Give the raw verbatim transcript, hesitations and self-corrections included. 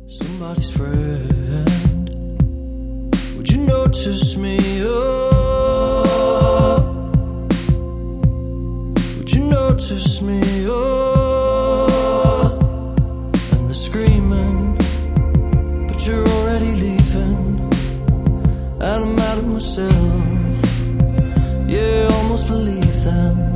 somebody's friend. Would you notice me? Oh, would you notice me? Oh, and the screaming, but you're already leaving, and I'm mad at myself. Yeah, I almost believe them.